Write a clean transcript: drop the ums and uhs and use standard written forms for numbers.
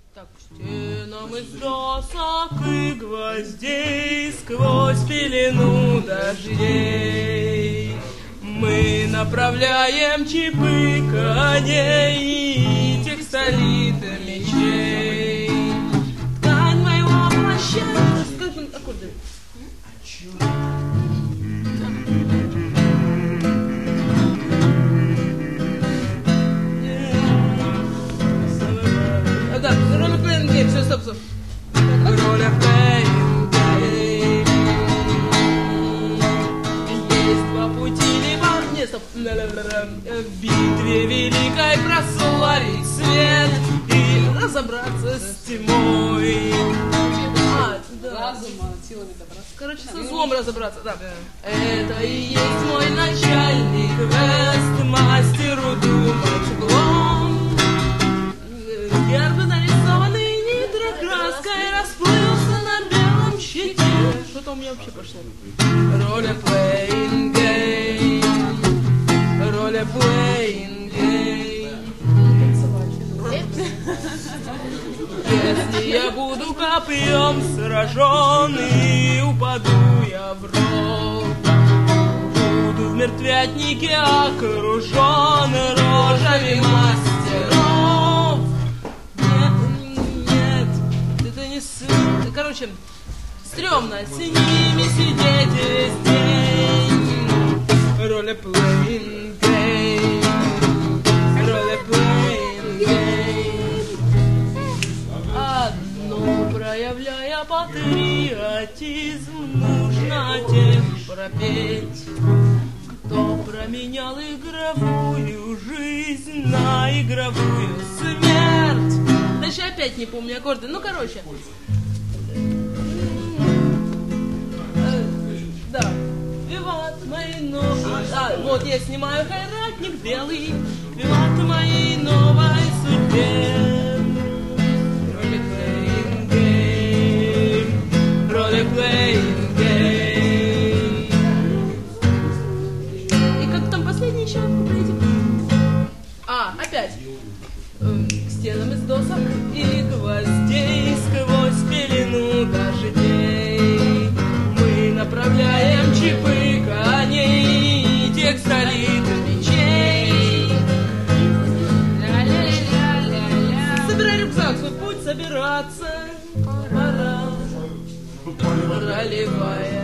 Так, стенам из досок и гвоздей, сквозь пелену дождей мы направляем чепыканье и текстолиты мечей. Ткань моего плаща... Как аккорды? Да, роли playing game, все, стоп. Роли playing game. Есть два пути, либо... Нет, стоп. В битве великой прославить свет и разобраться с тьмой. Разума, силами добраться. Короче, со злом разобраться, да. Это и есть мой начальник квест, мастеру думать углом. Гербы, нарисованный нитрокраской, расплылся на белом щите. Что-то у меня вообще пошло. Role-playing game. Role-playing game. Если я буду копьем сражен и упаду я в ров, буду в мертвятнике окружен рожами мастеров. Нет, это не сын. Короче, стрёмно с ними сидеть весь день. Role-playing game. Role-playing game. Одно, проявляя патриотизм, нужно тем пропеть, кто променял игровую жизнь на игровую смерть. Дальше опять не помню аккорды. Ну, короче. Да. Виват мои новые... вот я снимаю хайратник белый. Виват моей новой судьбе. Role-playing game. Role-playing game. И как там последний еще куплетик? Опять. К стенам из досок и гвоздей, сквозь пелену дождей мы направляем чепыканье и текстолиты мечей. Собирай рюкзак, свой путь собираться пора, проливая